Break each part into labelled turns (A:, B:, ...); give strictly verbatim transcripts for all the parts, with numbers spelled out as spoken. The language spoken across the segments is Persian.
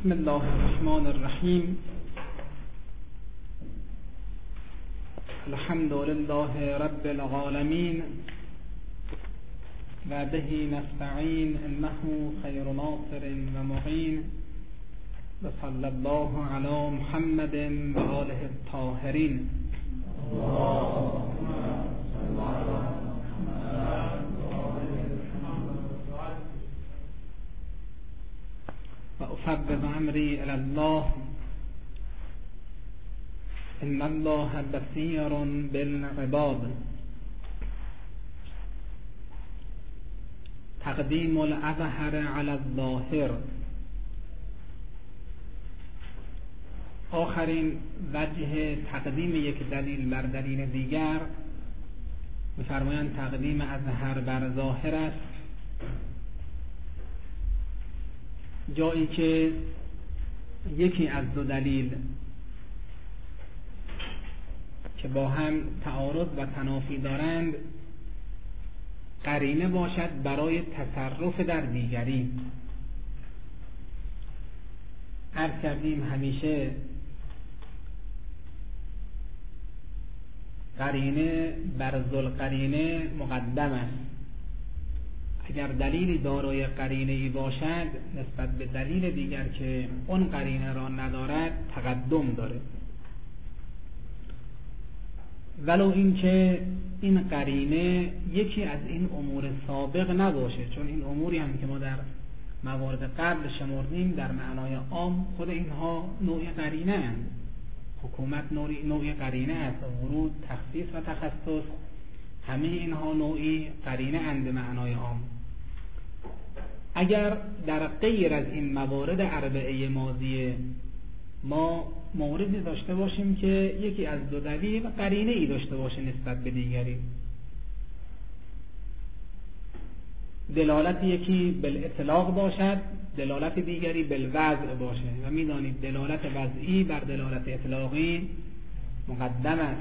A: بسم الله الرحمن الرحیم. الحمد لله رب العالمین و به نستعین انه خیر ناصر و معین و صلی الله علی محمد و آله الطاهرین. و افوض امری الی الله ان الله بصیر بالعباد. تقدیم الاظهر علی الظاهر. آخرین وجه تقدیم یک دلیل بر دلیل دیگر می‌فرمایند تقدیم اظهر بر ظاهر است. جایی که یکی از دو دلیل که با هم تعارض و تنافی دارند قرینه باشد برای تصرف در دیگری. عرض کردیم همیشه قرینه بر ذوالقرینه مقدم است. اگر دلیلی دارای قرینه ای باشد نسبت به دلیل دیگر که اون قرینه را ندارد تقدم داره، ولو اینکه این قرینه یکی از این امور سابق نباشه، چون این اموری هم که ما در موارد قبل شمردیم در معنای عام خود اینها نوع قرینه اند. حکومت نوعی نوع قرینه است، ورود، تخصیص و تخصص همه اینها نوعی قرینه اند به معنای عام. اگر در غیر از این موارد اربعه ماضیه ما موردی داشته باشیم که یکی از دو دلیل قرینه ای داشته باشه نسبت به دیگری، دلالت یکی بالاطلاق باشد، دلالت دیگری بالوضع باشه، و میدانید دلالت وضعی بر دلالت اطلاقی مقدم است،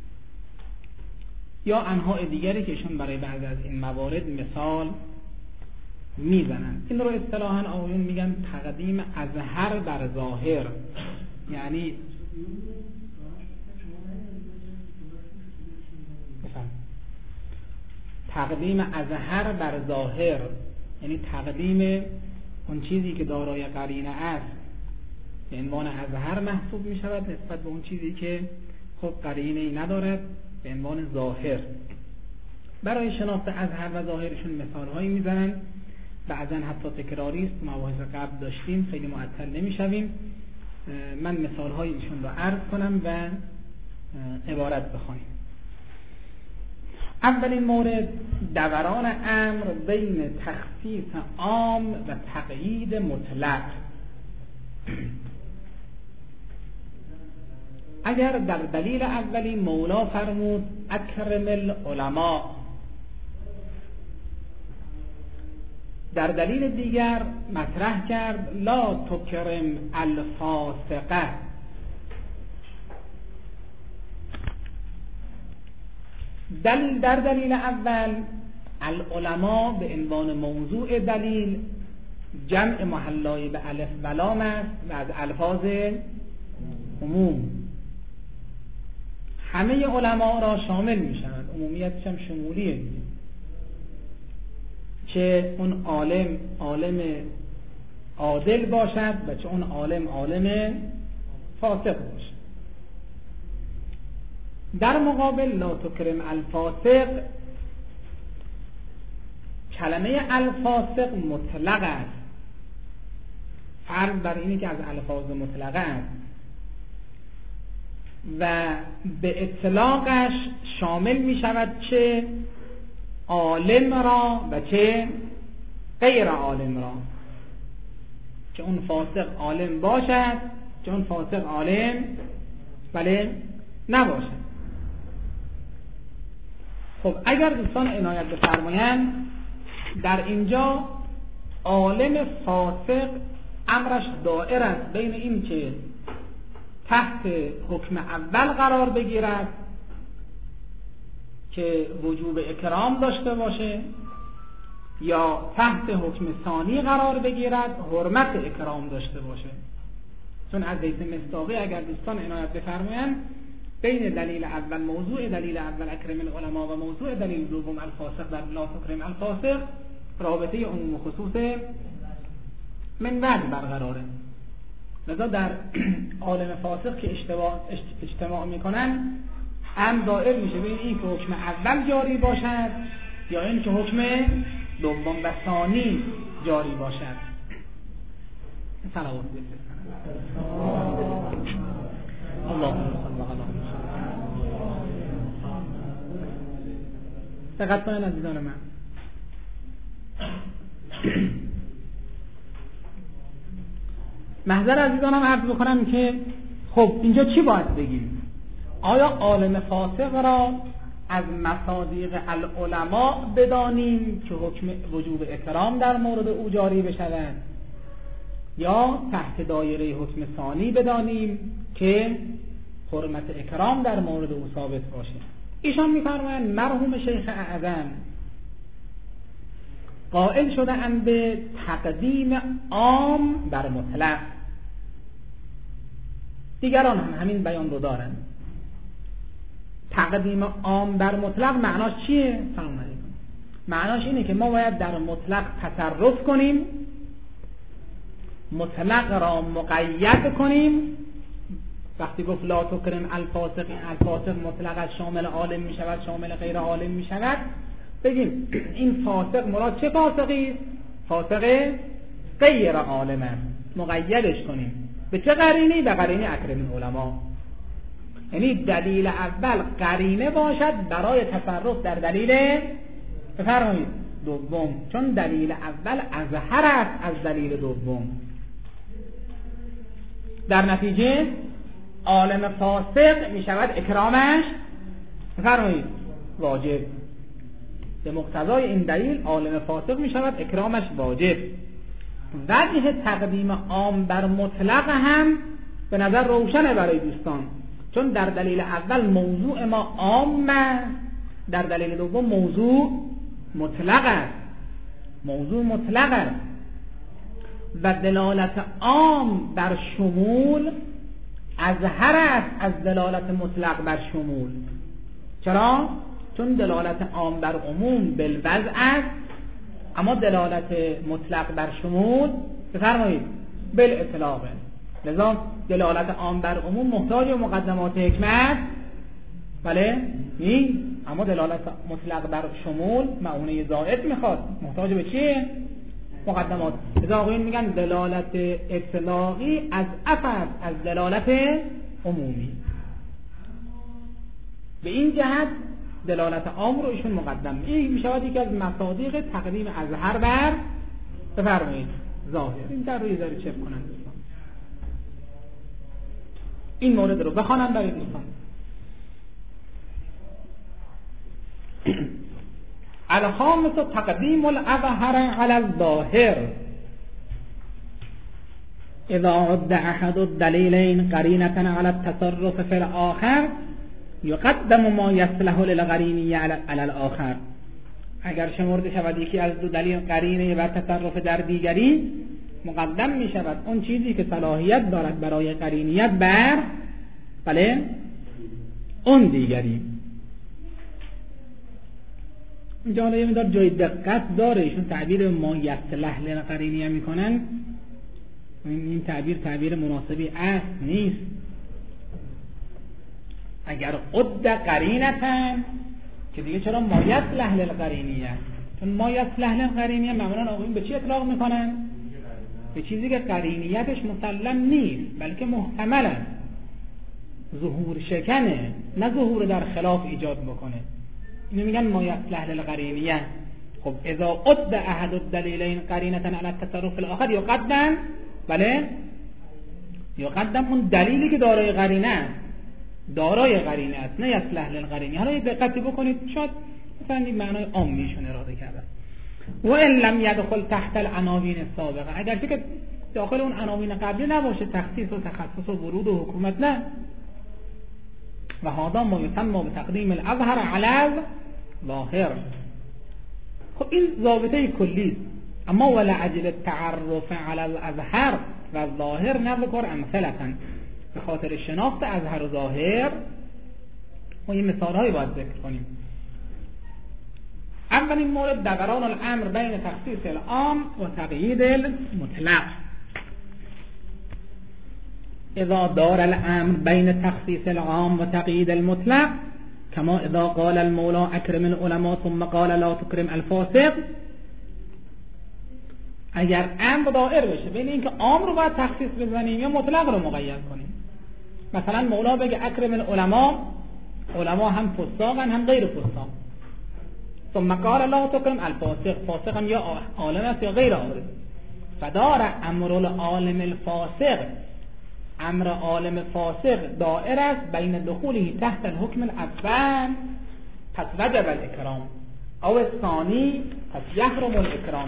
A: یا انواع دیگری که ایشون برای بعضی از این موارد مثال میزنند. این رو اصطلاحاً آقایون میگن تقدیم اظهر بر ظاهر، یعنی تقدیم اظهر بر ظاهر یعنی تقدیم اون چیزی که دارای قرینه است به عنوان اظهر محسوب می شود نسبت به اون چیزی که خب قرینه ای ندارد به عنوان ظاهر. برای شناخت اظهر و ظاهرشون مثال هایی می زنند، بعضا حتی تکراری است، مباحث قبل داشتیم، خیلی معطل نمی شویم. من مثال های ایشون رو عرض کنم و عبارت بخوانیم. اولین مورد دوران امر بین تخصیص عام و تقیید مطلق. اگر در دلیل اولی مولا فرمود اکرم العلماء، در دلیل دیگر مطرح کرد لا تکرم الفاسقه. دلیل در دلیل اول العلماء به عنوان موضوع دلیل جمع محلای به الف و لام است و از الفاظ عموم همه علما را شامل می شود، عمومیتش هم شمولیه، چه اون عالم عالم عادل باشد و چه اون عالم عالم فاسق باشد. در مقابل لا تکرم الفاسق، کلمه الفاسق مطلق است، فرض بر اینه که از الفاظ مطلقه است و به اطلاقش شامل می شود چه عالم را و چه غیر عالم را، چه اون فاسق عالم باشد چه اون فاسق عالم بله نباشد. خب اگر دوستان عنایت بفرمایند در اینجا عالم فاسق امرش دائر است بین این که تحت حکم اول قرار بگیرد که وجوب اکرام داشته باشه یا تحت حکم ثانی قرار بگیرد حرمت اکرام داشته باشه. چون از حیث مصداقی اگر دوستان عنایت بفرمایند بین دلیل اول موضوع دلیل اول اکرم العلماء و موضوع دلیل دوم الفاسق در لا تکرم الفاسق رابطه عموم و خصوص من بعد برقراره. لذا در عالم فاسق که اجتماع میکنن هم دائر میشه بین این که حکم اول جاری باشد یا این که حکم دوم و ثانی جاری باشد. صلوات اللهم صل علی دقت کنید عزیزان من. محضر عزیزانم عرض بکنم که خب اینجا چی باید بگیم؟ آیا عالم فاسق را از مصادیق العلماء بدانیم که حکم وجوب اکرام در مورد او جاری بشود یا تحت دایره حکم ثانی بدانیم که حرمت اکرام در مورد او ثابت باشه؟ ایشان می‌فرمایند مرحوم شیخ اعظم قائل شده اند به تقدیم عام بر مطلق. دیگران هم همین بیان رو دارند. تقدیم عام بر مطلق معناش چیه؟ سلام علیکم. معناش اینه که ما باید در مطلق تصرف کنیم، مطلق را مقید کنیم. وقتی گفت لا تکرم الفاسق، الفاسق مطلق از شامل عالم می شود، شامل غیر عالم می شود، بگیم این فاسق مراد چه فاسقی است؟ فاسق غیر عالم است. مقیدش کنیم به چه قرینی؟ به قرینه اکرم العلماء. یعنی دلیل اول قرینه باشد برای تصرف در دلیل بفرمایید دوم، چون دلیل اول اظهر است از دلیل دوم. در نتیجه عالم فاسق می شود اکرامش بفرمایید واجب. به مقتضای این دلیل عالم فاسق می شود اکرامش واجب. وجه تقدیم عام بر مطلق هم به نظر روشنه برای دوستان، چون در دلیل اول موضوع ما عام است، در دلیل دوم موضوع مطلق است. موضوع مطلق است و دلالت عام بر شمول اظهر است از دلالت مطلق بر شمول. چرا؟ چون دلالت عام بر عموم بالوضع است، اما دلالت مطلق بر شمول بفرمایید بالاطلاق. لذا دلالت عام بر عموم محتاج به مقدمات حکمت بله نیست، اما دلالت مطلق بر شمول معونه زائد میخواد، محتاج به چیه؟ مقدمات. لذا آقایون میگن دلالت اطلاقی از افضل از دلالت عمومی. به این جهت دلالت عام رو ایشون مقدم. این میشود یکی از مصادیق تقدیم اظهر بر بفرمایید ظاهر. این در روی ذره چک کنند دوستان، این مورد رو بخوانم برای دوستان. الخامس تقدیم الاظهر علی الظاهر اذا عد احد الدلیلین قرینة علی التصرف فی الاخر یقدم ما یصلح للقرینیه علی الاخر. اگر شمرده شود یکی از دو دلیل قرینه بر تصرف در دیگری، مقدم می شود اون چیزی که صلاحیت دارد برای قرینیت بر بله اون دیگری. اینجا حالا یه مقدار جای دقت داره، ایشون تعبیر ما یصلح للقرینیه میکنن. این تعبیر تعبیر مناسبی است نیست. اگر قد قرینتن که دیگه چرا ما یصلح للقرینیه؟ چون ما یصلح للقرینیه معمولا آقایون به چی اطلاق میکنن؟ به چیزی که قرینیتش مسلم نیست بلکه محتمل است، ظهور شکنه، نه ظهور در خلاف ایجاد بکنه. اینو میگن ما یصلح للقرینیه. خب اذا قد احد الدلیلین قرینة علی التصرف الاخر یقدم بله یقدم اون دلیلی که دارای قرینه است، دارای قرینه است، نه یصلح للقرینیه. حالا یه دقتی بکنید، شاید مثلا این معنای عامیشون اراده کرده. و ان لم یدخل تحت العناوین السابقه، اگر که داخل اون عناوین قبلی نباشه، تخصیص و تخصص و ورود و حکومت نه. و هذا ما یسمى بتقدیم الاظهر علی الظاهر. خب این ضابطه کلی است. اما ولعجل التعرف علی الازهر و ظاهر نذکر امثلة، به خاطر شناخت ازهر و ظاهر ما این مثالهایی باید ذکر کنیم. اولین مورد دوران الامر بین تخصیص العام و تقیید المطلق. اذا دار الامر بین تخصیص العام و تقیید المطلق کما اذا قال المولى اکرم العلماء ثم قال لا تکرم الفاسق، اگر امر دائر بشه بین اینکه عام رو باید تخصیص بزنیم یا مطلق رو مقید کنیم، مثلا مولا بگه اکرم العلماء، علما هم فساقن هم غیر فساق، ثم قال لا تکرم الفاسق، فاسق هم یا عالم است یا غیر عالم، فدار امر العالم الفاسق، امر عالم فاسق دائر است بین دخوله تحت الحکم الاول پس وجب الاکرام او الثانی پس یحرم الاکرام.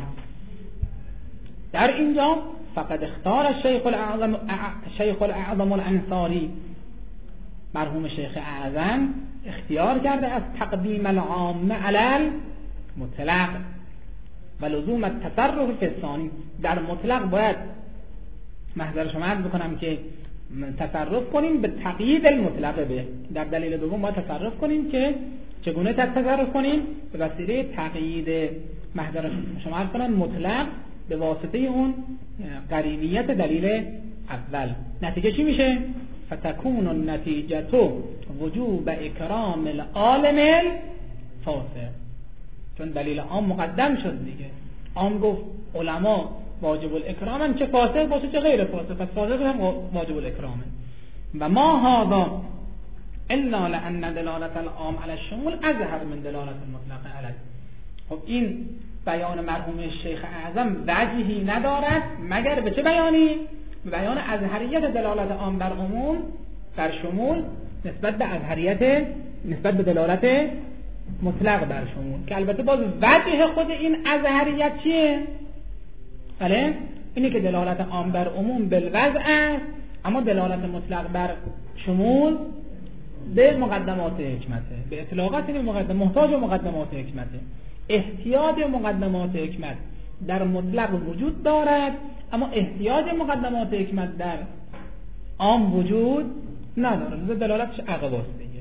A: در اینجا فقد اختار الشیخ الاعظم شیخ الاعظم الانصاری، مرحوم شیخ اعظم اختیار کرده از تقدیم العام علی المطلق و لزوم التصرف فی الثانی. در مطلق باید محضر شما عرض بکنم که تصرف کنیم به تقیید المطلق به، در دلیل دوم باید تصرف کنیم که چگونه تصرف کنیم؟ به وسیله تقیید محضر شما عرض کنم مطلق به واسطه اون قرینیت دلیل اول. نتیجه چی میشه؟ فتکون النتیجه وجوب اکرام العالم الفاسق، چون دلیل عام مقدم شد دیگه. عام گفت علما واجب الاکرامن، چه فاسق باشه چه غیر فاسق، پس فاسق هم واجب الاکرامه. و ما هذا الا لان دلالت العام علی الشمول اظهر من دلالت المطلق علی. خب این بیان مرحوم شیخ اعظم وجهی ندارد مگر به چه بیانی؟ به بیان ازهریت دلالت عام بر عموم بر شمول نسبت به ازهریت نسبت به دلالت مطلق بر شمول، که البته باز وجه خود این ازهریت چیه؟ بله اینه که دلالت عام بر عموم بالوضع است، اما دلالت مطلق بر شمول به مقدمات حکمته، به اطلاقات این مقدم محتاج و مقدمات حکمته. احتیاج مقدمات حکمت در مطلق وجود دارد، اما احتیاج مقدمات حکمت در عام وجود ندارد، لذا دلالتش عقب است دیگه.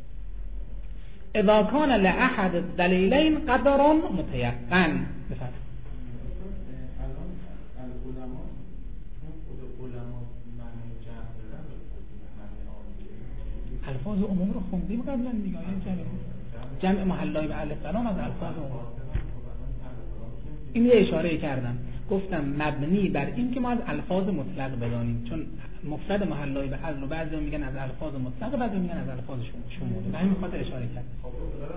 A: اذا کان لاحد الدلیلین قدر متیقن. بفرمایید. الفاظ عموم رو خوندیم قبلا دیگه، جمع محلای به الف سلام از الفاظ عموم. این یه اشاره کردم، گفتم مبنی بر این که ما از الفاظ مطلق بدانیم، چون مفرد محلای به الف رو بعضی میگن از الفاظ مطلق، بعضی میگن از الفاظ شمول. به همین خاطر اشاره کردم. خب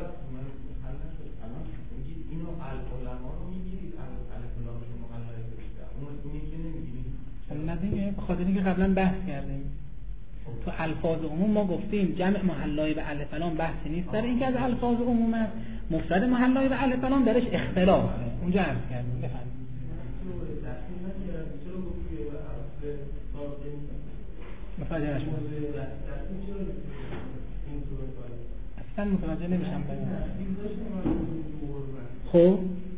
A: اینو العلما رو میگیرید، الف لام محلای به اون اینی که نمیگیرید. نه دیگه، به خاطر اینکه قبلا بحث کردیم تو الفاظ عموم ما گفتیم جمع محلای به الف لام بحثی نیست در اینکه از الفاظ عموم است، مفرد محلای به الف لام درش اختلافه، اونجا عرض کردیم. بفرمایید. متوجه نشدم. اصلا متوجه نمیشم. خب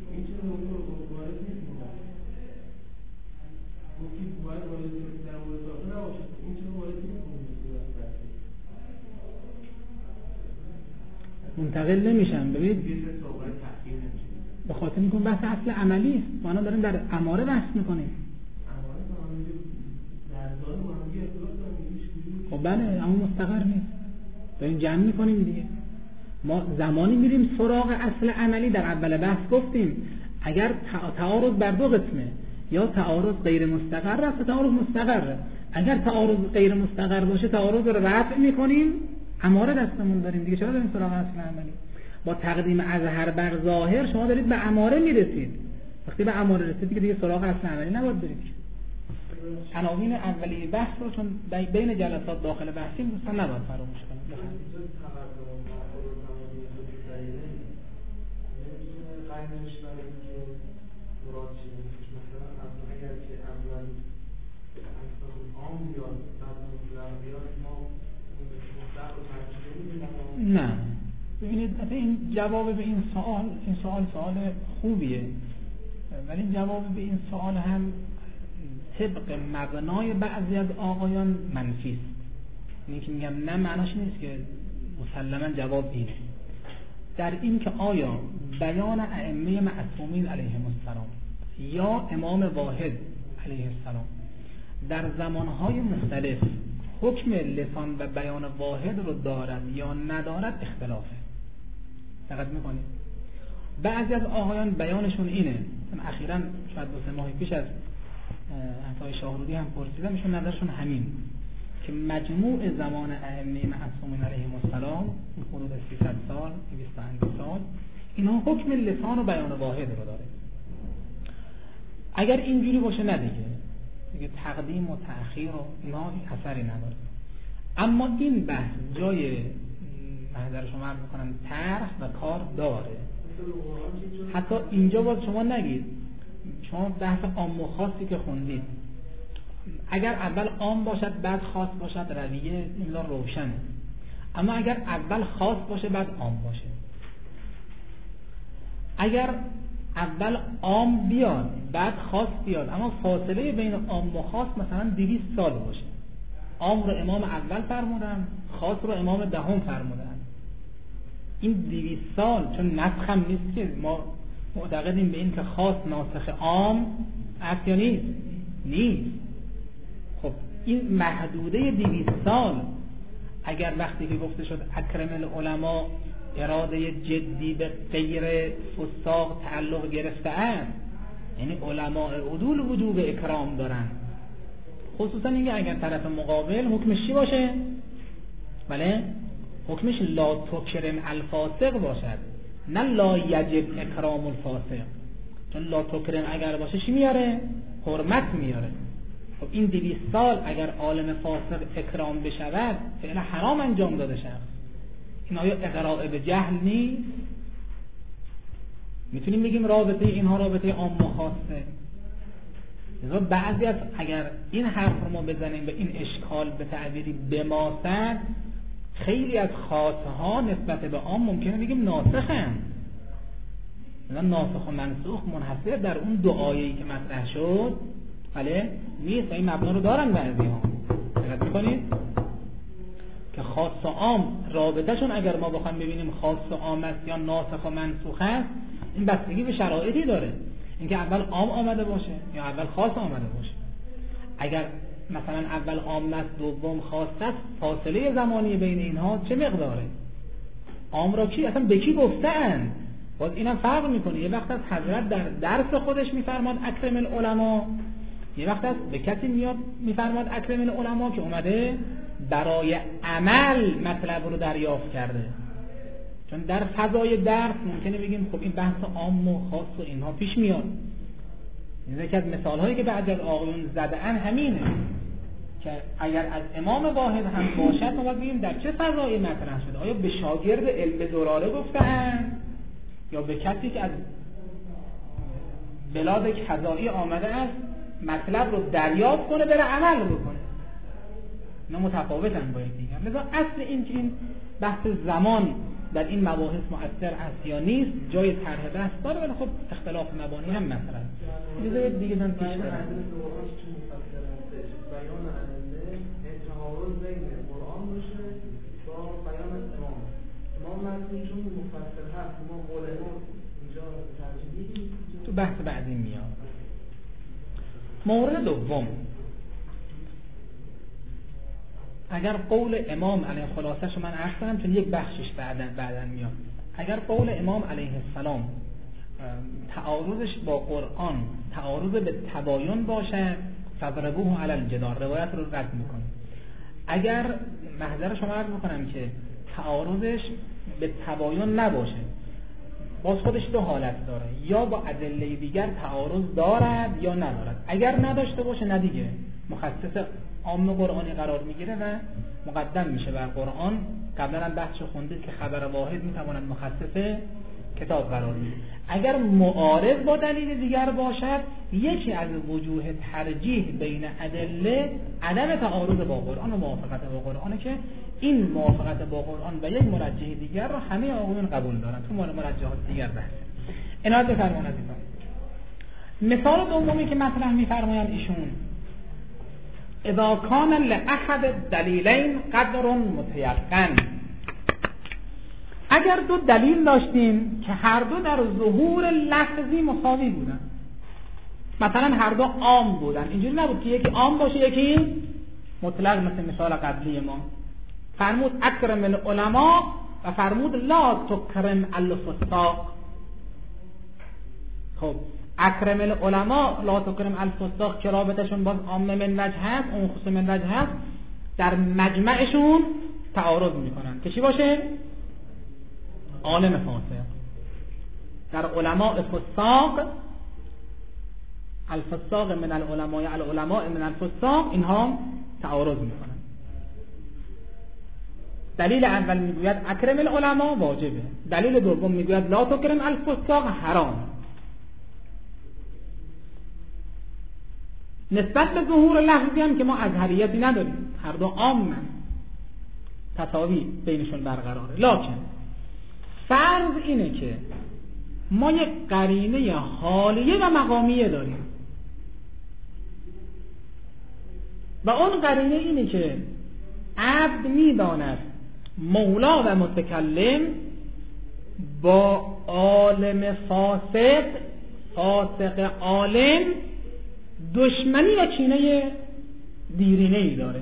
A: منتقل نمیشن. ببینید به خاطر اینکه بحث اصل عملی است، ما الان داریم در اماره بحث میکنیم. خب بله، اما مستقر نیست، داریم جمع میکنیم دیگه. ما زمانی میریم سراغ اصل عملی، در اول بحث گفتیم اگر تعارض بر دو قسمه، یا تعارض غیر مستقر است و تعارض مستقره. اگر تعارض غیر مستقر باشه تعارض رو رفع میکنیم، اماره دستمون داریم دیگه، چرا داریم سراغ اصل عملی؟ با تقدیم ازهر بر ظاهر شما دارید به اماره میرسید، وقتی به اماره رسید دیگه دیگه سراغ اصل عملی نباید برید. عناوین اولیه بحث رو چون بین جلسات داخل بحثیم دوستان نباید فراموش کنید. نه ببینید این جواب به این سوال این سوال سوال خوبیه، ولی جواب به این سوال هم طبق مبنای بعضی از آقایان منفی است. این که میگم نه معناش نیست که مسلما جواب اینه. در این که آیا بیان ائمه معصومین علیهم السلام یا امام واحد علیه السلام در زمانهای مختلف حکم لسان و بیان واحد رو دارد یا ندارد اختلافه. دقت میکنید بعضی از آقایان بیانشون اینه، اخیراً شاید دو سه ماه پیش از عطای شاهرودی هم پرسیدم، ایشون نظرشون همین که مجموع زمان ائمه معصومین علیهم السلام این حدود سیصد سال دویست و اند سال اینها حکم لسان و بیان واحد رو داره. اگر اینجوری باشه نه دیگه دیگه تقدیم و تأخیر و اینا اثری نداره. اما این بحث جای محضر شما عرض میکنم طرح و کار داره. حتی اینجا باز شما نگید، شما بحث عام و خاصی که خوندید اگر اول عام باشد بعد خاص باشد رویه این روشنه، اما اگر اول خاص باشه بعد عام باشه، اگر اول عام بیاد بعد خاص بیاد اما فاصله بین عام و خاص مثلا دویست سال باشه، عام رو امام اول فرمودن خاص رو امام دهم فرمودن، این دویست سال چون نسخ هم نیست که ما معتقدیم به این که خاص ناسخ عام است یا نیست نیست خب این محدوده دویست سال اگر وقتی که گفته شد اکرم العلماء اراده جدی به غیر فساق تعلق گرفته است، یعنی علماء عدول وجوب اکرام دارن، خصوصا اینکه اگر طرف مقابل حکمش چی باشه؟ بله حکمش لا تکرم الفاسق باشد نه لا یجب اکرام الفاسق، چون لا تکرم اگر باشه چی میاره؟ حرمت میاره. خب این دویست سال اگر عالم فاسق اکرام بشود فعلا حرام انجام داده شخص، این آیا اقراء به جهل نیست؟ میتونیم بگیم رابطه اینها رابطه عام و خاصه. لذا بعضی از اگر این حرف رو ما بزنیم به این اشکال به تعبیری بماسد، خیلی از خاصها نسبت به عام ممکنه بگیم ناسخن. مثلا ناسخ و منسوخ منحصر در اون دو آیه‌ای که مطرح شد بله نیست، این مبنا رو دارن بعضی ها. دقت می‌کنید که خاص و عام رابطه‌شون اگر ما بخوایم ببینیم خاص و عام است یا ناسخ و منسوخ است، این بستگی به شرایطی داره، اینکه اول عام آمده باشه یا اول خاص آمده باشه. اگر مثلا اول عام است دوم خاص است، فاصله زمانی بین اینها چه مقداره؟ عام را کی اصلا به کی گفتن؟ باز اینم فرق میکنه. یه وقت از حضرت در درس خودش میفرماد اکرم العلماء، یه وقت از به کسی میاد میفرماد اکرم العلماء که اومده برای عمل مطلب رو دریافت کرده. چون در فضای درس ممکنه بگیم خب این بحث عام و خاص و اینها پیش میاد. این یکی از مثال هایی که بعضی از آقایون زده‌اند همینه که اگر از امام واحد هم باشد ما باید بگیم در چه فضایی مطرح شده، آیا به شاگرد علم دوراره گفته‌اند یا به کسی که از بلاد کذایی آمده است مطلب رو دریافت کنه بره عمل بکنه. اینا متفاوتن با یکدیگر. لذا اصل این که این بحث زمان در این مباحث مؤثر است یا نیست جای طرح بحث داره، ولی خب اختلاف مبانی هم مثلا دیگه دیگه دن پیش بره.
B: بیان ائمه تعارض بین قرآن باشه با بیان امام. امام متن چون مفصل هست، ما قول امام اینجا ترجیحی
A: تو بحث بعدی میاد. مورد دوم، اگر قول امام علیه خلاصه‌شو من عرض کنم چون یک بخشش بعداً بعداً میاد، اگر قول امام علیه السلام تعارضش با قرآن تعارض به تباین باشه فضربوه علی الجدار، روایت رو رد میکنه. اگر محضر شما عرض میکنم که تعارضش به تباین نباشه، باز خودش دو حالت داره، یا با ادله دیگر تعارض دارد یا ندارد. اگر نداشته باشه نه دیگه مخصص عام قرآنی قرار میگیره و مقدم میشه بر قرآن. قبلا هم بحث خوندید که خبر واحد میتواند مخصص کتاب قرار بگیره. اگر معارض با دلیل دیگر باشد، یکی از وجوه ترجیح بین ادله عدم تعارض با قرآن و موافقت با قرآنه که این موافقت با قرآن و یک مرجح دیگر رو همه آقایون قبول دارن. تو مرجحات دیگر بحث عنایت بفرمایید عزیزان. مثال دومی که مطرح می‌فرمایند ایشون اذا کان لاحد الدلیلین قدر متیقن، اگر دو دلیل داشتیم که هر دو در ظهور لفظی مساوی بودن، مثلا هر دو عام بودن، اینجوری نبود که یکی عام باشه یکی مطلق، مثل مثال قبلی ما فرمود اکرم العلماء و فرمود لا تکرم الفساق. خب اکرم العلماء لا تکرم الفساق که رابطشون باز عام من وجه هست، اون خصوص من وجه هست، در مجمعشون تعارض میکنن که چی باشه؟ عالم فاسق. در علماء فساق، الفساق من العلماء العلماء من الفساق، اینها تعارض میکنن. دلیل اول میگوید اکرم العلماء واجبه، دلیل دوم میگوید لا تکرم الفساق حرام. نسبت به ظهور لفظی هم که ما ازهریتی نداریم، هر دو عامن، تساوی بینشون برقراره. لکن فرض اینه که ما یک قرینه حالیه و مقامیه داریم و اون قرینه اینه که عبد میداند مولا و متکلم با عالم فاسق، فاسق عالم، دشمنی و کینه دیرینه ای داره.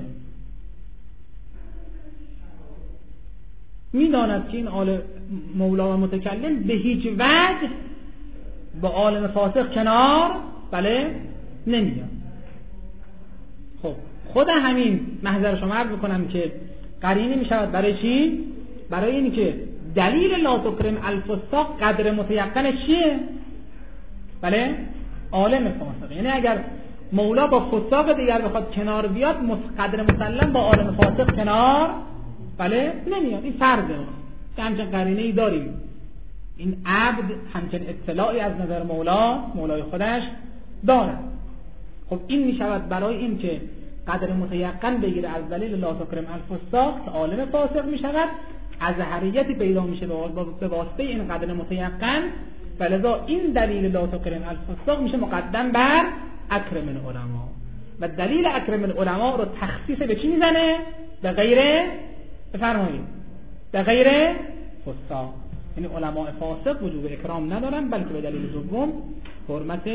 A: میداند که این عالم مولا و متکلم به هیچ وجه با عالم فاسق کنار بله نمیاد. خب خود همین محضر شما عرض بکنم که قرینه می شود برای چی؟ برای اینی که دلیل لا تکرم الفساق قدر متیقنش چیه؟ بله عالم فاسق. یعنی اگر مولا با فساق دیگر بخواد کنار بیاد، قدر مسلم با عالم فاسق کنار بله نمیاد. این فرضه ما همچنین قرینه ای داریم، این عبد همچنین اطلاعی از نظر مولا مولای خودش داره. خب این می شود برای این که قدر متیقن بگیره از دلیل لا تکرم الفساق که عالم فاسق می شود، ازهریتی پیدا میشه به واسطه این قدر متیقن، فلذا این دلیل لا تکرم الفساق میشه مقدم بر اکرم العلماء و دلیل اکرم العلماء رو تخصیص به چی میزنه؟ به غیر، بفرمایید، به غیر فساق. یعنی علماء فاسق وجوب اکرام ندارن، بلکه به دلیل دوم حرمت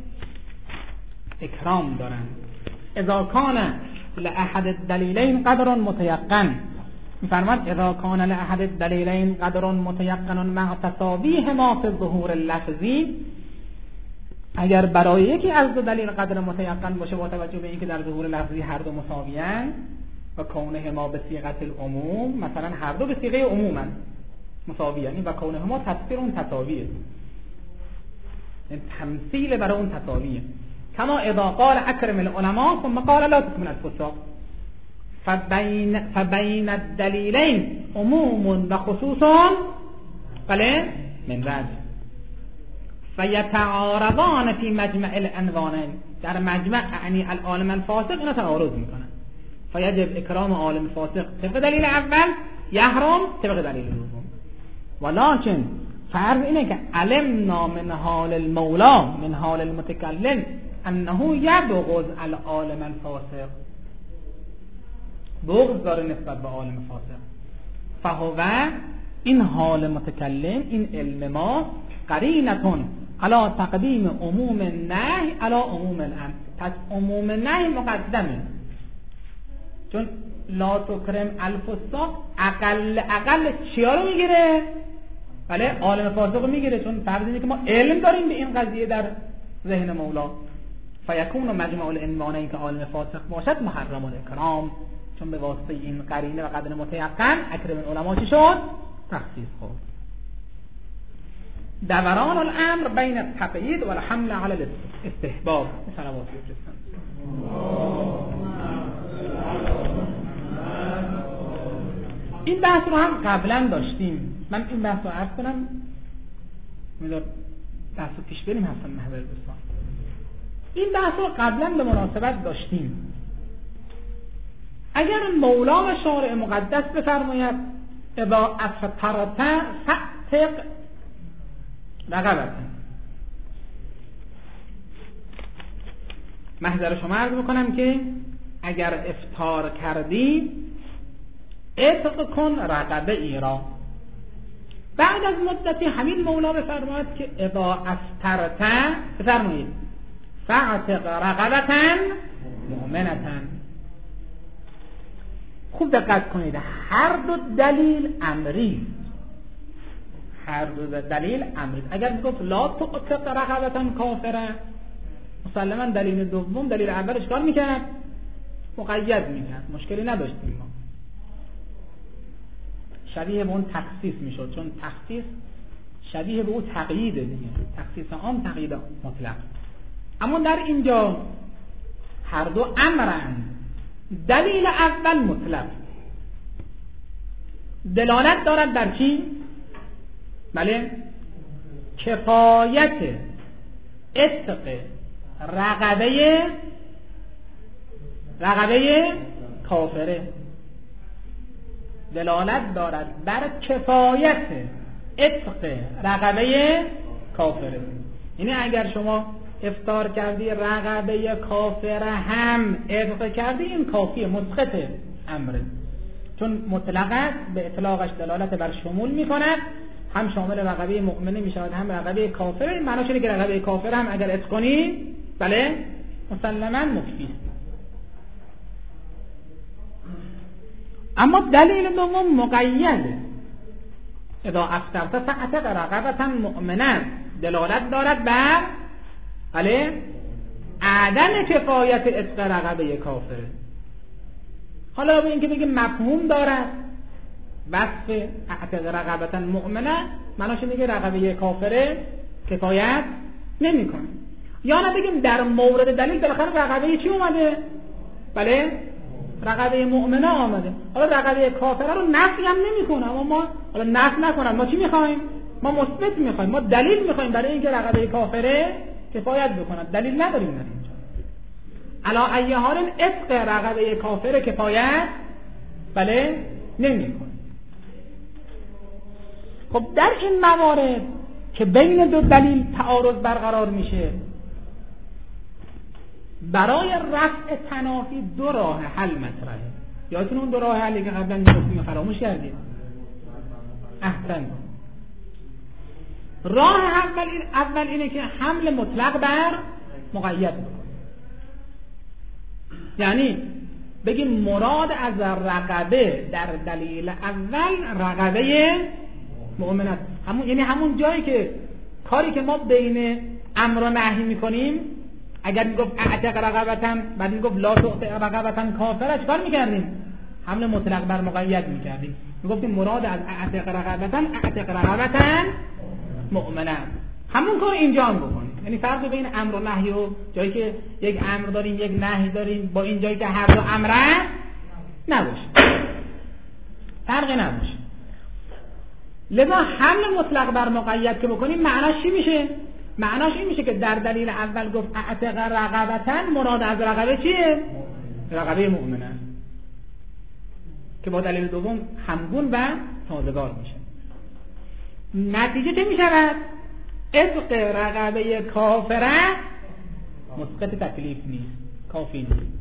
A: اکرام دارن. اذا کان لاحد الدلیلین قدر متیقن، میفرماد اذا کان لاحد الدلیلین قدر متیقن مع تساویهما فی الظهور اللفظی، اگر برای یکی از دو دلیل قدر متیقن باشه با توجه به اینکه در ظهور لفظی هر دو مساویان و کونهما به صیغه العموم، مثلا هر دو به صیغه عموما مساویان و کونهما تفسیر اون تساویه، این تمثیل برای اون تساویه. کما اذا قال اکرم العلماء ثم قال لا تکرم الفساق فبین فبین الدلیلین عموم و خصوص بله من رد فیتعارضان فی مجمع العنوانین، در مجمع یعنی العالم الفاسق اینا تعارض میکنن، فیجب اکرام عالم فاسق طبق دلیل اول، یحرم طبق دلیل دوم. ولکن فرض اینه که علمنا من حال المولا من حال المتکلم انه یبغض العالم الفاسق، بغض داره نسبت به عالم فاسق، فهو این حال متکلم، این علم ما قرینتون علی تقدیم عموم النهی علی عموم الامر، پس عموم نهی مقدمه، چون لا تکرم الفساق اقل اقل چیا رو میگیره؟ بله عالم فاسق رو میگیره، چون فرض اینه که ما علم داریم به این قضیه در ذهن مولا، فیکون مجمع العنوانین که عالم فاسق باشد محرم الاکرام، چون به واسطه این قرینه و قدر متیقن اکرم العلماء چی شد؟ تخصیص خورد. دوران الامر بین التقیید و الحمل علی الاستحباب. صلوات بفرستم. این بحث رو هم قبلا داشتیم، من این بحث رو عرض کنم میذار بحث رو پیش بریم حسن محور دوستان. این بحث رو قبلا به مناسبت داشتیم. اگر مولا و شارع مقدس بفرماید اذا افطرت فاعتق رقبة، محضر شما عرض بکنم که اگر افطار کردی اعتق کن رقبه ای را. بعد از مدتی همین مولا بفرماید که اذا افطرت بفرمایید فاعتق رقبة مؤمنة. خوب دقت کنید، هر دو دلیل امری، هر دو دلیل امری. اگر میگفت لا تعتق رقبة کافره، مسلما دلیل دوم دلیل اولش کار میکرد، مقید میکرد، مشکلی نداشتیم ما، شبیه به اون تخصیص میشد، چون تخصیص شبیه به اون تقییده دیگه، تخصیص عام تقیید مطلق. اما در اینجا هر دو امرند. دلیل اول مطلق دلالت دارد بر چی؟ بله، کفایت عتق رقبه رقبه کافره، دلالت دارد بر کفایت عتق رقبه کافره. یعنی اگر شما افطار کردی رقبه کافره هم عتق کردی، این کافیه، مسقط امره، چون مطلقه به اطلاقش دلالت بر شمول میکند، هم شامل رقبه مؤمنه میشود هم رقبه کافره. این معناش اینه که رقبه کافره هم اگر عتق کنی بله مسلما مکفی. اما دلیل دوم مقیده، اذا افطرت فاعتق رقبة مؤمنة، دلالت دارد بر بله عدم کفایت عتق رقبه کافره. حالا به اینکه بگیم مفهوم دارد وصف اعتق رقبة مؤمنة، معناش اینه که رقبه کافره کفایت نمیکنه. یا نه بگیم در مورد دلیل بالاخره رقبه چی اومده؟ بله رقبه مؤمنه آمده. حالا رقبه کافره رو نفی هم نمیکنه، اما ما حالا نفی نکنم، ما چی میخوایم؟ ما مثبت میخوایم، ما دلیل میخوایم برای اینکه رقبه کافره کفایت بکنه. دلیل نداریم در اینجا. علا ای حال عتق رقبه کافره کفایت بله نمیکنه. خب در این موارد که بین دو دلیل تعارض برقرار میشه، برای رفع تنافی دو راه حل مطرحه. یادتون اون دو راه حلی که قبلا گفتیم فراموش کردیم؟ احسن. راه اول این اول اینه که حمل مطلق بر مقید بکنیم. یعنی بگیم مراد از رقبه در دلیل اول رقبه مؤمنه، همون یعنی همون جایی که کاری که ما بین امر و نهی میکنیم، اگر میگفت اعتق رقبتن بعد میگفت لا تعتق رقبتن کافره، چیکار میکردیم؟ حمل مطلق بر مقید میکردیم، میگفتیم مراد از اعتق رقبتن اعتق رقبتن مؤمنه. همون کار اینجا هم بکنیم. یعنی فرق بین امر و نهی و جایی که یک امر داریم یک نهی داریم با این جایی که هر دو امره نباشه، فرقی نباشه. لذا حمل مطلق بر مقید که بکنیم معناش چی میشه؟ معناش این میشه که در دلیل اول گفت اعتق رقبتن، مراد از رقبه چیه؟ رقبه مؤمنه، که با دلیل دوم همگون و سازگار میشه. نتیجه چه میشود؟ عتق رقبه کافره مسقط تکلیف نیست، کافی نیست.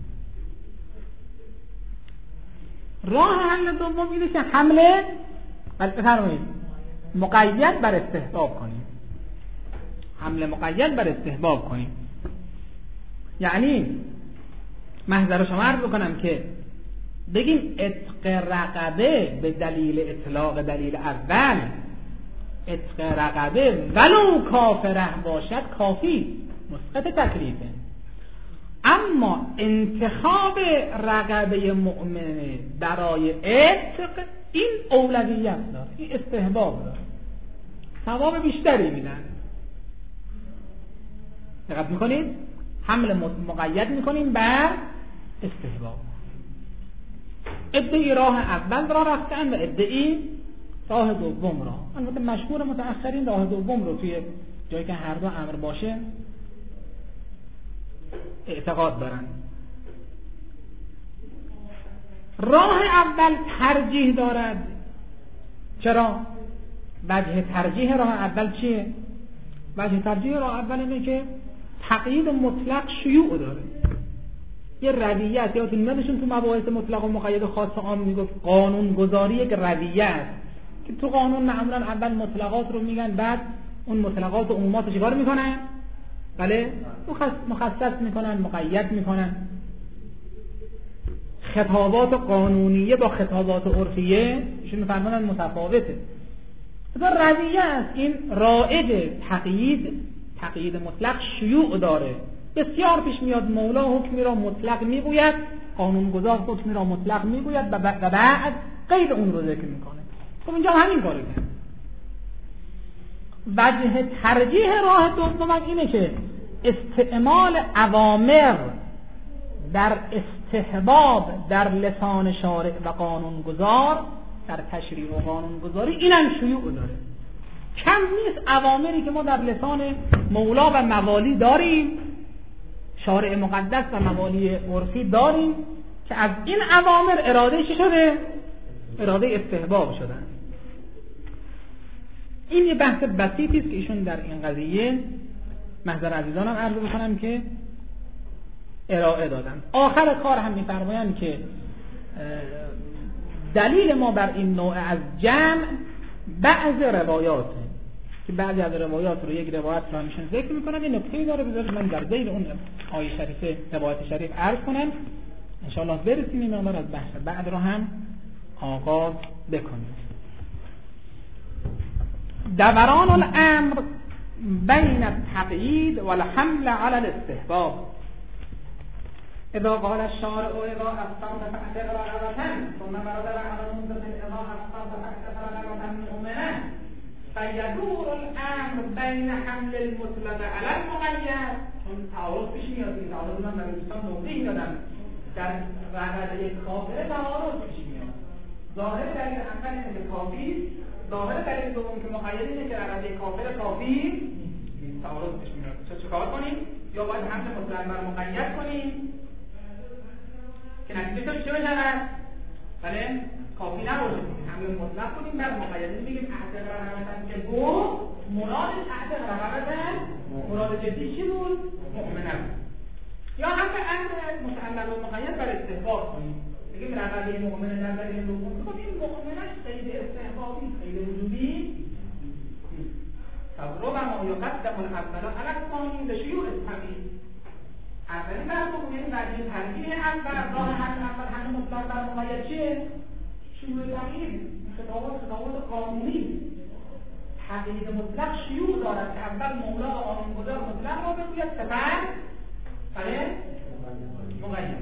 A: راه حل دوم اینه که حمله بفرمایید مقید بر استحباب کنیم، حمله مقید بر استحباب کنیم. یعنی محضر شما عرض بکنم که بگیم عتق رقبه به دلیل اطلاق دلیل اول، عتق رقبه ولو کافره باشد کافی، مسقط تکلیفه. اما انتخاب رقبه مؤمنه برای عتق این اولویت داره، این استحباب داره، ثواب بیشتری میدن. دقت میکنید؟ حمل مقید میکنیم بر استحباب. ادعی راه اول را رفتن و ادعی راه دوم را. البته مشهور متأخرین راه دوم رو توی جایی که هر دو امر باشه اعتقاد دارن. راه اول ترجیح دارد. چرا؟ وجه ترجیح راه اول چیه؟ وجه ترجیح راه اول اینه که تقیید مطلق شیوع داره. یه رویه است، یادتون نمیشون تو مباحث مطلق و مقید و خاص و عام میگفت قانون گذاری یک رویه است که تو قانون معمولا اول مطلقات رو میگن، بعد اون مطلقات و عمومات رو چیکار میکنن؟ بله مخصص میکنن، مقید میکنن. خطابات قانونیه با خطابات عرفیه ایشون میفرمانن متفاوته. مثلا رویه است، این رائج تقیید تقیید مطلق شیوع داره. بسیار پیش میاد مولا حکمی را مطلق میگوید، قانونگذار حکمی را مطلق میگوید و بعد غیر اون رو ذکر میکنه. خب اینجا همین کارو کرد. وجه ترجیح راه دوم اینه که استعمال اوامر در استحباب در لسان شارع و قانونگذار، در تشریع و قانونگذاری اینم شیوع داره. کم نیست اوامری که ما در لسان مولا و موالی داریم، شارع مقدس و موالی عرفی داریم که از این اوامر اراده چی شده؟ اراده استحباب شدن. این یه بحث بسیطی است که ایشون در این قضیه محضر عزیزانم عرض بکنم که ارائه دادن. آخر کار هم می‌فرمایند که دلیل ما بر این نوع از جمع بعض روایات که بعضی از روایات رو یک روایت رو میشن ذکر میکنن. این نکته داره، بذارید من در ذیل اون آیه شریفه روایت شریف عرض کنم ان شاء الله برسیم این مقدار از بحث بعد رو هم آغاز بکنیم. دوران الامر بین التقیید والحمل على الاستحباب. اذا قال الشارع اذا افطرت فاعتبر رغبة ثم مرد على المنطق اذا افطرت فاعتبر رغبة مؤمنة فيدور الامر بین حمل المطلق على المقید. چون تعارض پیش میاد، این تعارض من برای دوستان توضیح دادم. در رغبه کافر تعارض پیش میاد. ظاهر دلیل اول اینه که کافی، ظاهر دلیل دوم که مقید اینه که رغبه کافر کافی تعارض پیش میاد. چه چیکار کنیم؟ یا باید حمل مطلق بر مقید کنیم که نتیجه چه بشود؟ بله کافی نباشه. حمل مطلق کنیم بر مقید. میگیم اعتق رغبتن که گو مرادش اعتق رغبتن، مراد جدی چی بود؟ مؤمنه. یا هم به امر متعلق و مقید بر استحباب کنیم. بگیم رغبه مؤمنه در دلیل دوم. خب این مؤمنش قید استحبابی، قید وجوبی. تضرب ما یقدم الاول على الثانی لشیوع التقیید. اولین برگم یعنی وجه ترجیح اول راه حل اول همه مطلق بر مقید چیه؟ شیوع تقیید. خطابات خطابات قانونی تقیید مطلق شیوع دارد که اول مولا و قانونگذار مطلق را بگوید سپس بله مقید.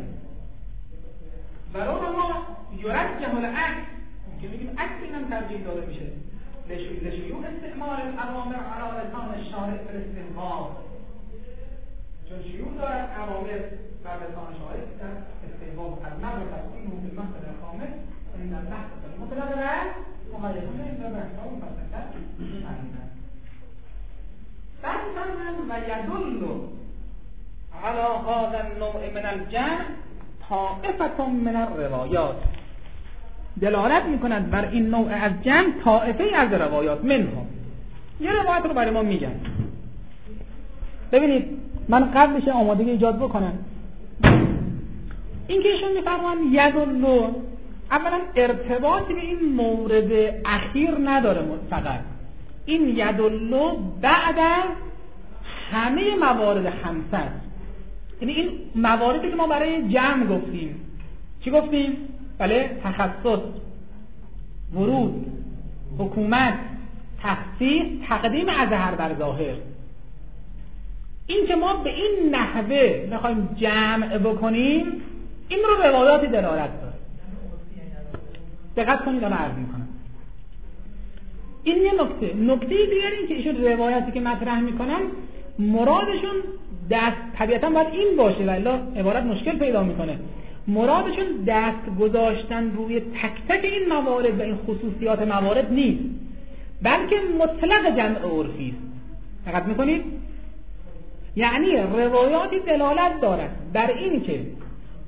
A: برای ما یرجح العکس که میگیم عکس اینم ترجیح داده میشه لشیوع استعمال الاوامر علی لسان الشارع فی الاستحباب. چون شیوع دارد اوامر بر لسان شارع در استحباب از نظر تصمیم و مقصد الخامس این در بحث مطلق و مقیدون این در بحث ها مفصل‌تر تعریف‌اند. بعد فرمودند و یدل علی هذا النوع من الجمع طائفة من الروایات. دلالت میکند بر این نوع از جمع طائفه از روایات. منهم یه روایت رو برای ما میگن. ببینید من قبلش آمادگی ایجاد بکنم. این که ایشون میفرمان یدل اولا ارتباطی به این مورد اخیر نداره، فقط این یدل بعد از همه موارد خمسه است. یعنی این مواردی که ما برای جمع گفتیم چی گفتیم؟ بله تخصص، ورود، حکومت، تخصیص، تقدیم اظهر بر ظاهر. این که ما به این نحوه میخوایم جمع بکنیم این رو روایاتی دلالت داره. دقت کنید الان عرض میکنم. این یه نکته. نکته دیگر این که ایشون روایاتی که مطرح میکنن مرادشون دست طبیعتا باید این باشه والا عبارت مشکل پیدا میکنه. مرادشون دست گذاشتن روی تک تک این موارد و این خصوصیات موارد نیست، بلکه مطلق جمع عرفی است. دقت میکنید؟ یعنی روایاتی دلالت دارد بر این که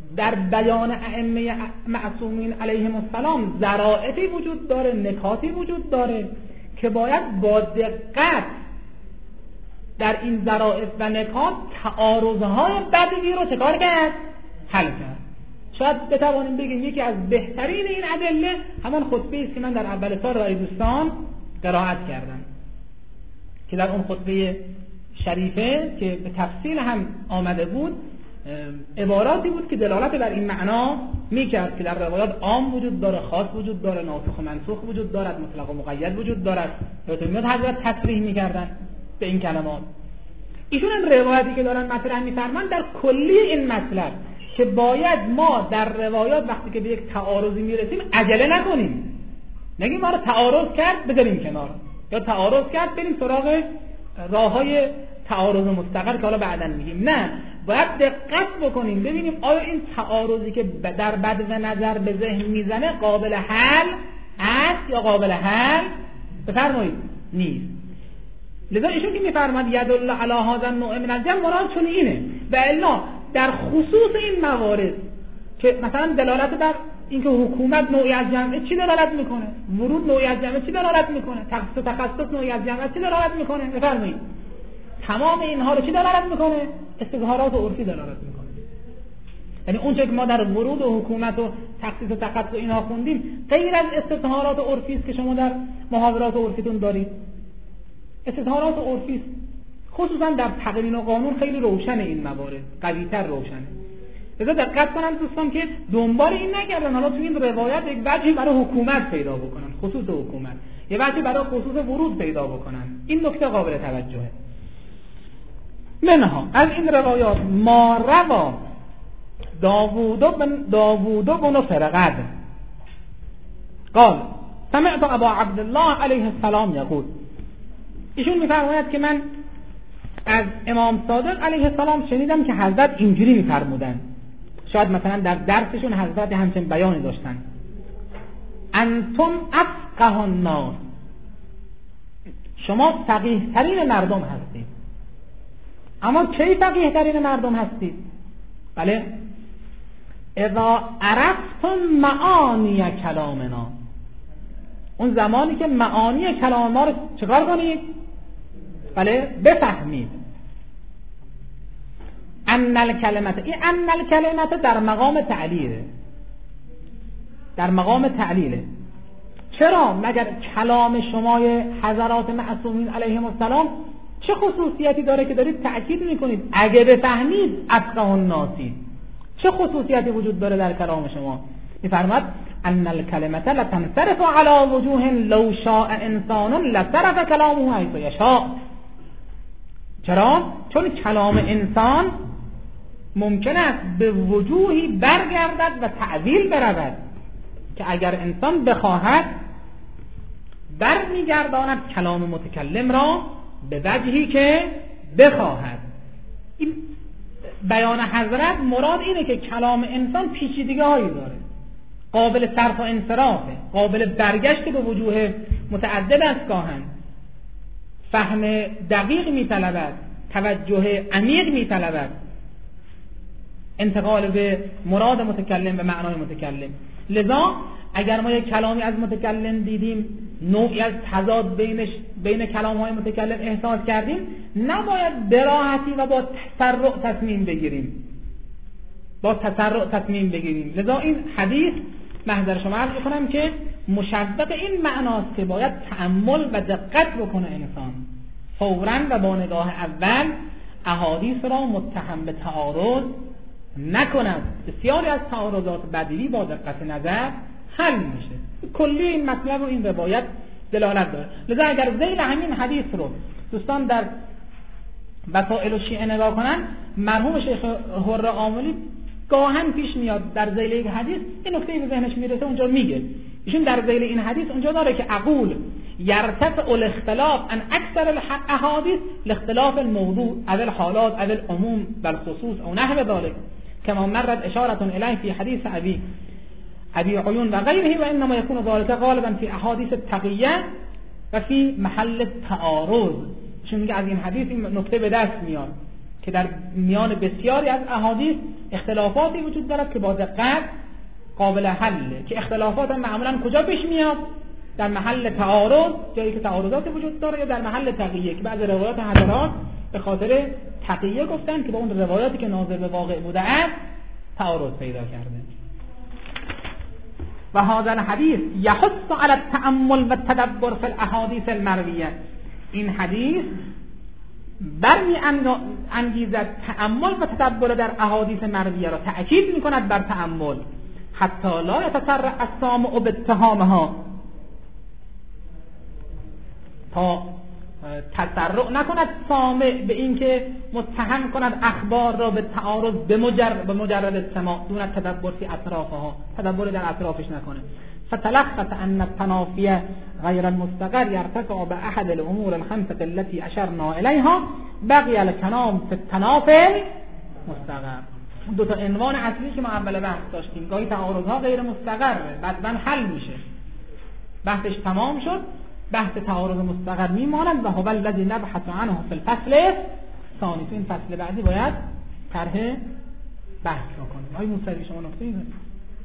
A: در بیان ائمه معصومین علیهم السلام ذرائعی وجود داره، نکاتی وجود داره که باید با دقت در این ذرائع و نکات تعارضهای بدیهی رو چکار کرد؟ حل کرد. شاید بتوانیم بگیم یکی از بهترین این ادله همان خطبه است که من در اول سال برای دوستان قرائت کردم که در اون خطبه شریفه که به تفصیل هم آمده بود عباراتی بود که دلالت بر این معنا میکرد که در روایات عام وجود داره، خاص وجود داره، ناسخ و منسوخ وجود دارد، مطلق و مقید وجود دارد. یادتون حضرت تصریح میکردن به این کلمات. ایشون این روایتی که دارن مطرح میفرمان در کلی این مطلب که باید ما در روایات وقتی که به یک تعارضی میرسیم عجله نکنیم، نگیم ما رو تعارض کرد بذاریم کنار، یا تعارض کرد بریم سراغ راههای تعارض مستقر که حالا بعداً میگیم. نه، باید دقت بکنیم ببینیم آیا این تعارضی که در بد و نظر به ذهن میزنه قابل حل است یا قابل حل بفرمایید نیست. لذا ایشون که میفرماد یدل علی هذا النوع من الجمع مراد چون اینه و الا در خصوص این موارد که مثلا دلالت بر اینکه حکومت نوعی از جمع چی دلالت میکنه، ورود نوعی از جمع چی دلالت میکنه، تخصص تخصص نوعی از جمع چی دلالت میکنه، بفرمایید تمام اینها رو چی دلالت میکنه؟ استظهارات عرفی دلالت میکنه. یعنی اون چه که ما در ورود و حکومت و تخصیص و تخصص اینها خوندیم غیر از استظهارات عرفی است که شما در محاورات عرفیتون دارید. استظهارات عرفی است، خصوصا در تقنین و قانون خیلی روشن این موارد، قوی‌تر روشنه. لذا دقت کنن دوستان که دنبال این نگردن حالا تو این روایت یک وجهی برای حکومت پیدا بکنن، خصوص حکومت، یه وجهی برای خصوص ورود پیدا بکنن. این نکته قابل توجهه. منها از این روایات ما روا داوود بن داوود بن فرقد قال سمعت ابا عبدالله علیه السلام یقول، ایشون میفرماید که من از امام صادق علیه السلام شنیدم که حضرت اینجوری میفرمودن، شاید مثلا در درسشون حضرت همچین بیانی داشتن: انتم افقه الناس، شما فقیه ترین مردم هستید. اما کی فقیه ترین مردم هستید؟ بله، اذا عرفتم معانی کلامنا، اون زمانی که معانی کلام ما رو چکار کنید؟ بله، بفهمید. ان الکلمت، این ان الکلمت در مقام تعلیله، در مقام تعلیله. چرا؟ مگر کلام شمای حضرات معصومین علیهم السلام چه خصوصیتی داره که دارید تأکید میکنید اگه بفهمید افقه الناسی؟ چه خصوصیتی وجود داره در کلام شما؟ میفرماد ان الکلمت لتنصرف علی وجوه لو شاء انسان لصرف کلامه حیث یشاء. چرا؟ چون کلام انسان ممکن است به وجوهی برگردد و تعویل برود که اگر انسان بخواهد برمیگرداند کلام متکلم را به وجهی که بخواهد. این بیان حضرت مراد اینه که کلام انسان پیچیدگی هایی داره، قابل صرف و انصرافه، قابل برگشت به وجوه متعدد است، گاهن فهم دقیق میطلبد، توجه عمیق میطلبد، انتقال به مراد متکلم به معنای متکلم. لذا اگر ما یک کلامی از متکلم دیدیم، نوعی از تضاد بینش بین کلام‌های متکلم احساس کردیم، نباید براحتی و با تسرع تصمیم بگیریم، با تسرع تصمیم بگیریم. لذا این حدیث محضر شما عرض کنم که مشوق این معناست که باید تأمل و دقت بکنه انسان، فوراً و با نگاه اول احادیث را متهم به تعارض نکند. بسیاری از تعارضات بدیهی با دقت نظر حل میشه. کلی این مطلب و این روایت دلالت داره. لذا اگر ذیل همین حدیث رو دوستان در وسائل و شیعه نگاه کنن، مرحوم شیخ حر عاملی گاهن پیش میاد در ذیل یک حدیث این نکته به ذهنش میرسه اونجا میگه. ایشون در ذیل این حدیث اونجا داره که اقول یرتفع الاختلاف عن اکثر الاحادیث لاختلاف الموضوع او الحالات او العموم بالخصوص او نحو ذلك كما مرت اشاره الیه فی حدیث ابی ابی عیون و غیره، و انما یکون ذلك غالبا فی احادیث التقیه و فی محل تعارض. چون میگه از این حدیث این نکته به دست میاد که در میان بسیاری از احادیث اختلافاتی وجود دارد که با دقت قابل حله، که اختلافات هم معمولا کجا پیش میاد؟ در محل تعارض، جایی که تعارضات وجود داره، یا در محل تقیه که بعضی روایات حضرات به خاطر تقیه گفتن که با اون روایاتی که ناظر به واقع بوده است تعارض پیدا کرده. و هذا الحدیث یحث علی التأمل و التدبر فی الاحادیث المرویه، این حدیث برمی انگیزد تأمل و تدبر در احادیث مرویه را تأکید میکند بر تأمل، حتی لا یتسرع السامع باتهامها، تا تسرع نکند سامع به این که متهم کند اخبار را به تعارض به مجرد به مجرد سماع دون تدبر فی اطرافها، تدبر در اطرافش نکنه. فتلخص ان التنافی غیر المستقر یرتفع به احد الامور الخمسه التي اشرنا الیها بقی الکلام فی التنافی مستقر. دو تا عنوان اصلی که ما اول بحث داشتیم، گاهی تعارضها غیر مستقره بعداً حل میشه، بحثش تمام شد، بحث تعارض مستقر میماند و هو الذی نبحث عنه فی الفصل ثانی. تو این فصل بعدی باید طرح بحث رو کنیم. آقای موسوی شما نکته ای دارید؟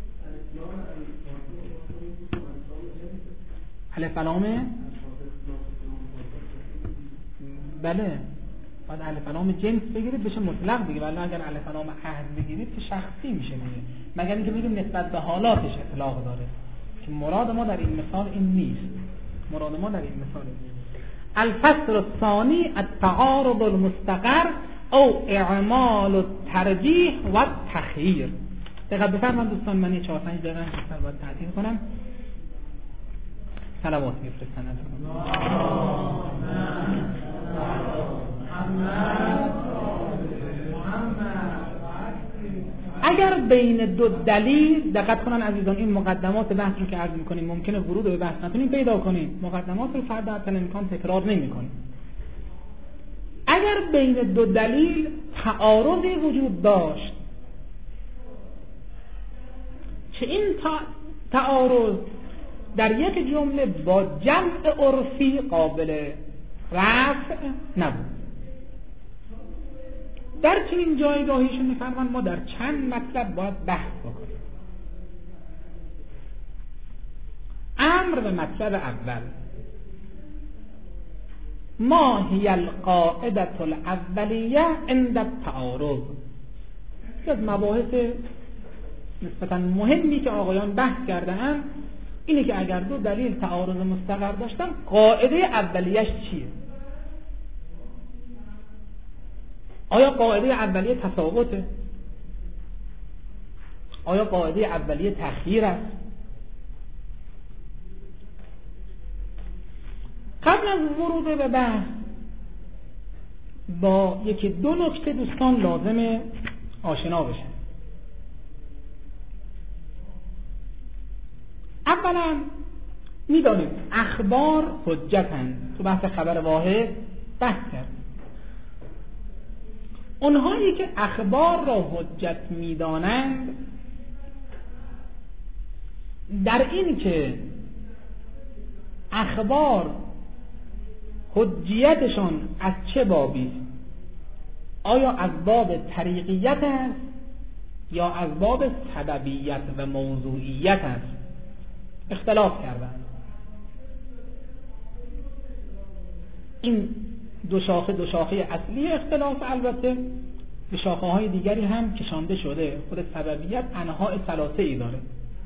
A: الف لام بله باید الف لام جنس بگیرید بشه مطلق دیگه، ولی اگر الف لام عهد بگیرید که شخصی میشه دیگه، مگر اینکه بگیم نسبت به حالاتش اطلاق داره، که مراد ما در این مثال این نیست. مراد ما در این مثال نیست. الفصل الثانی التعارض المستقر او اعمال الترجیح و التخییر. دقیق بفرمایید دوستان، من یه چهار پنج دقیقه بیشتر باید تعطیل کنم، صلوات میفرستن از اگر بین دو دلیل، دقت کنن عزیزان، این مقدمات بحث رو که عرض می‌کنیم ممکنه ورود به بحث نتونیم پیدا کنیم، مقدمات رو فردا حتی امکان تکرار نمی‌کنیم. اگر بین دو دلیل تعارضی وجود داشت که این تعارض در یک جمله با جمع عرفی قابل رفع نبود، در چنین جایگاهیشون میفرمان ما در چند مطلب باید بحث بکنیم. امر به مطلب اول، ما هی القاعده الاولیه عند التعارض. یکی از مباحث نسبتا مهمی که آقایان بحث کردن اینه که اگر دو دلیل تعارض مستقر داشتن قاعده اولیه‌اش چیه؟ آیا قاعده اولیه تفاوته؟ آیا قاعده اولیه تخییر است؟ قبل از ورود به بحث با یکی دو نکته دوستان لازمه آشنا بشن. اولا میدانیم اخبار حجتن، تو بحث خبر واحد بحث کرد. اونهایی که اخبار را حجت میدانند در این که اخبار حجیتشان از چه بابی است؟ آیا از باب طریقیت است یا از باب سببیت و موضوعیت است؟ اختلاف کردند. این دو شاخه دو شاخه اصلی اختلاف البته به شاخه های دیگری هم کشانده شده. خود سببیت انواع ثلاثه ای داره.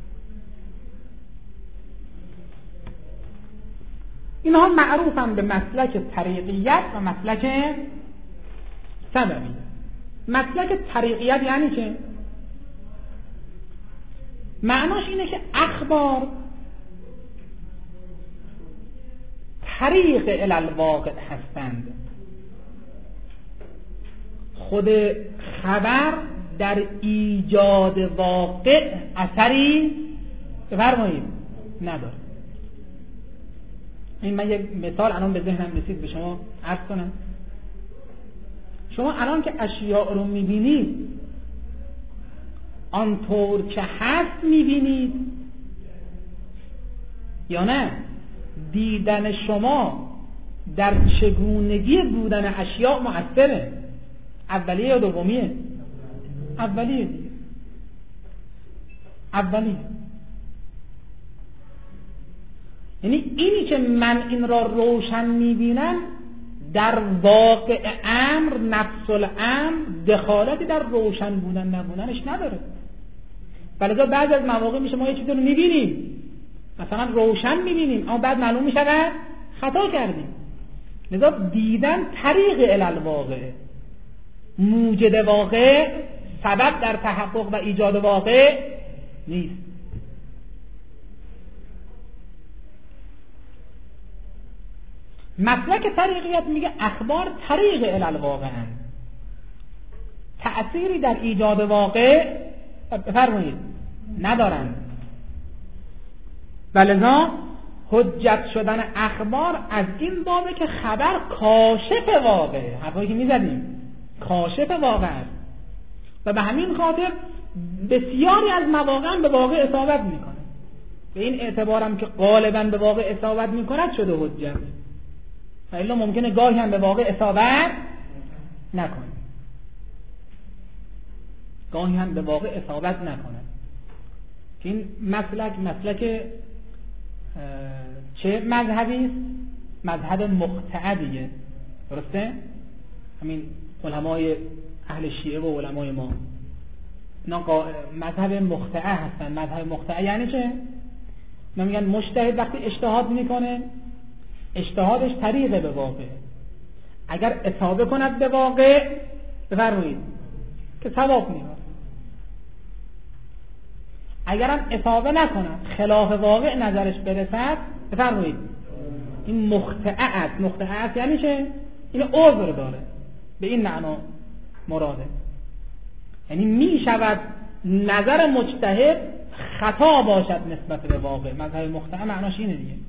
A: اینها معروفن به مسلک طریقیت و مسلک سببیت. مسلک طریقیت یعنی که معناش اینه که اخبار طریق الی الواقع هستند. خود خبر در ایجاد واقع اثری بفرمایید نداره. این من یک مثال الان به ذهنم رسید به شما عرض کنم. شما الان که اشیاء رو میبینید آنطور که هست میبینید یا نه؟ دیدن شما در چگونگی بودن اشیاء مؤثره. اولیه یا دومیه؟ اولیه دیگه، اولیه. یعنی اینی که من این را روشن میبینم در واقع امر، نفس الامر دخالتی در روشن بودن نبودنش نداره. ولذا بعضی از مواقع میشه ما یه چیزی رو میبینیم مثلا روشن میبینیم اما بعد معلوم میشه خطا کردیم. لذا دیدن طریق الالواقع، موجد واقع، سبب در تحقق و ایجاد واقع نیست. مسلک طریقیت میگه اخبار طریق الالواقع هست، تأثیری در ایجاد واقع بفرمایید ندارند. ولذا حجت شدن اخبار از این بابه که خبر کاشف واقع، حرفایی که میزدیم کاشف واقع است و به همین خاطر بسیاری از مواقع هم به واقع اصابت میکنه. به این اعتبارم که غالبا به واقع اصابت میکند شده حجت، و الا ممکنه گاهی هم به واقع اصابت نکنه، گاهی هم به واقع اصابت نکنه. که این مسلک مسلک چه مذهبی است؟ مذهب مقطعه دیگه، درسته؟ همین علمای اهل شیعه و علمای ما اینا مذهب مقطعه هستن. مذهب مقطعه یعنی چه؟ ما میگن مجتهد وقتی اجتهاد میکنه اجتهادش طریق به واقع، اگر اصابه کند به واقع بفرمایید که ثواب میاره، اگرم اصابه نکند خلاف واقع نظرش برسد بفرمایید این مخطئه است. مخطئه است یعنی چه؟ این عذر داره، به این معنا مراده. یعنی می شود نظر مجتهد خطا باشد نسبت به واقع. مذهب مخطئه معناش اینه دیگه.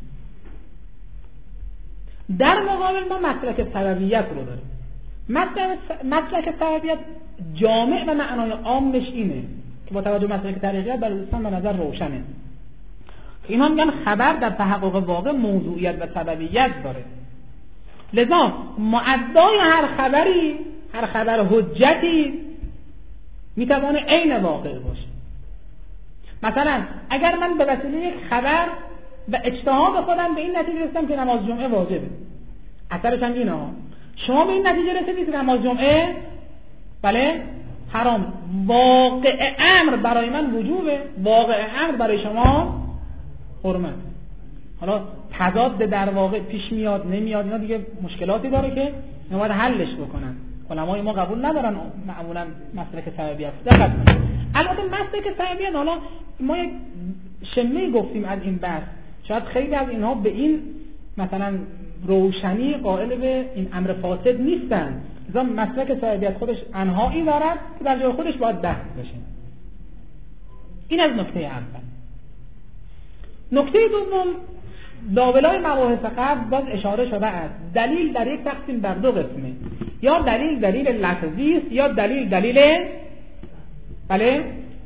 A: در مقابل ما مسلک سببیت رو داریم. مسلک سببیت جامع و معنای عامش اینه که با توجه به مسلک طریقیت برای دوستان به نظر روشنه. اینا میگن خبر در تحقق واقع موضوعیت و سببیت داره. لذا معدای هر خبری، هر خبر حجتی میتوانه عین واقع باشه. مثلا اگر من به وسیله یک خبر و اجتهاد خودم به این نتیجه رسیدم که نماز جمعه واجبه، اثرش هم اینه ها، شما به این نتیجه رسیدید که نماز جمعه بله حرام، واقع امر برای من وجوبه، واقع امر برای شما حرمت. حالا تضاد در واقع پیش میاد نمیاد اینا دیگه مشکلاتی داره که اینا باید حلش بکنن. علمای ما قبول ندارن معمولا مسلک سببیت. دقت کنید. البته مسلک سببیت حالا ما یک شمه گفتیم از این بحث، شاید خیلی از اینها به این مثلا روشنی قائل به این امر فاسد نیستن. مثلا مسلک سببیت خودش انهایی دارد که در جای خودش باید بحث بشه. این از نکته اول. نکته دوم، داولای مباحث قبل باز اشاره شده است. دلیل در یک تقسیم بر دو قسمه، یا دلیل دلیل لفظی است یا دلیل دلیل بله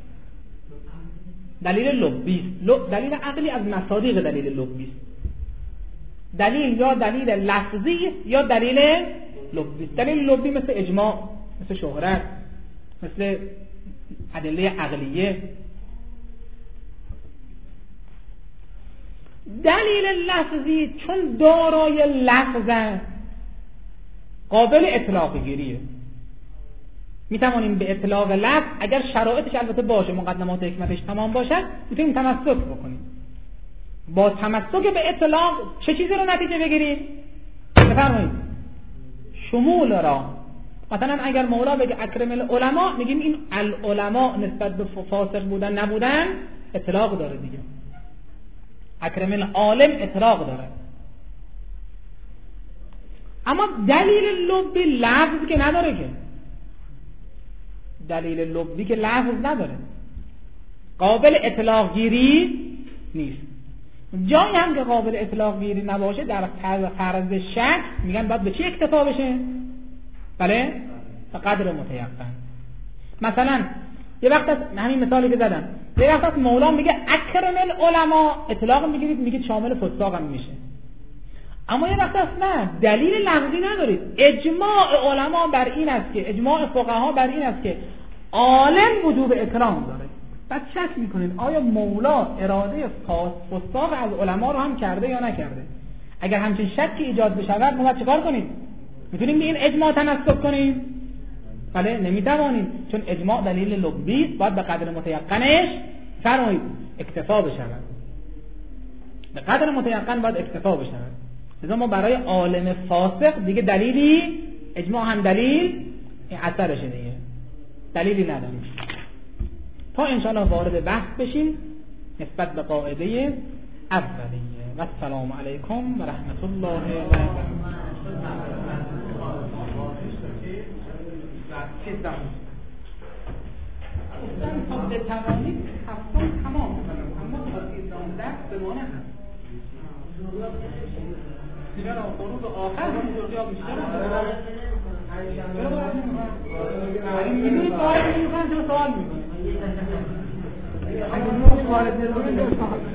A: دلیل لفظی است. دلیل عقلی از مصادیق دلیل لفظی است. دلیل یا دلیل لفظی است یا دلیل لفظی است. دلیل لفظی مثل اجماع، مثل شهرت، مثل ادله عقلیه. دلیل لفظی چون دارای لفظ قابل اطلاق گیریه، میتوانیم به اطلاق لفظ اگر شرایطش البته باشه، مقدمات حکمتش تمام باشد، میتونیم تمسک بکنیم. با تمسک به اطلاق چه چیزی رو نتیجه بگیریم؟ بفرمایید شمول را. مثلا اگر مولا بگه اکرم العلماء، میگیم این العلماء نسبت به فاسق بودن نبودن اطلاق داره دیگه. اکرم العالم اطلاق داره. اما دلیل لفظی لفظ که نداره، که دلیل لفظی که لفظ نداره، قابل اطلاق گیری نیست. جایی هم که قابل اطلاق گیری نباشه در فرض شک میگن باید به چی اکتفا بشه؟ بله به قدر متیقن. مثلا یه وقت از همین مثالی که زدم، یه وقت از مولا میگه اکرم العلماء، اطلاق میگیرید میگید شامل فساق هم میشه. اما یه وقت هست نه، دلیل لفظی ندارید. اجماع علما بر این است که اجماع فقها بر این است که عالم وجوب اکرام داره. بعد شک میکنید آیا مولا اراده فساق از علما رو هم کرده یا نکرده؟ اگر همچین شکی ایجاد بشود ما باید چیکار کنیم؟ میتونیم به این اجماع تنسب کنیم؟ بله نمیتوانیم، چون اجماع دلیل لغوی است، باید به قدر متیقنش فرمایید اکتفا بشود. به قدر متیقن باید اکتفا بشود. لذا ما برای عالم فاسق دیگه دلیلی، اجماع هم دلیل، این اثرشه دیگه، دلیلی نداریم. تا انشاءالله وارد بحث بشیم نسبت به قاعده اولیه. و السلام علیکم و رحمت الله و برکاته. گفتن تا بتوانید هفتم تمام کنم، اما تا سیزدهم درس به مانع هست. چرا فروض آخر همونجوری ها بیشتر هست؟ چرا باید نمی‌کنم؟ می‌دونید سوال نمی‌کنم چرا سوال می‌کنم؟ اگه نوع سوال نمی‌کنم